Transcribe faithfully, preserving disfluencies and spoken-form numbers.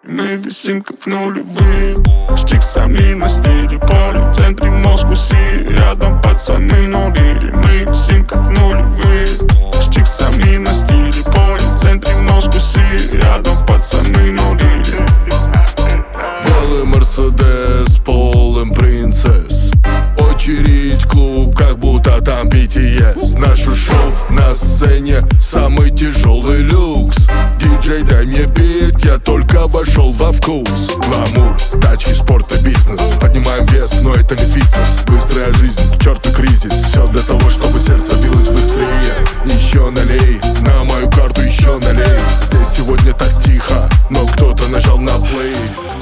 Мы висим как в нулевые, с чиксами на стиле поли. В центре Москвы, рядом пацаны нурили. Мы висим как в нулевые, с чиксами на стиле поли. В центре Москвы, рядом пацаны нурили. Белый Мерседес, полым принцесс. Очередь клуб, как будто там би ти эс. Наше шоу на сцене, самый тяжелый люкс. Диджей, дай мне бит, я только вошел во вкус. Гламур, тачки, спорт и бизнес. Поднимаем вес, но это не фитнес. Быстрая жизнь, к черту кризис. Все для того, чтобы сердце билось быстрее. Еще налей, на мою карту еще налей. Здесь сегодня так тихо, но кто-то нажал на плей.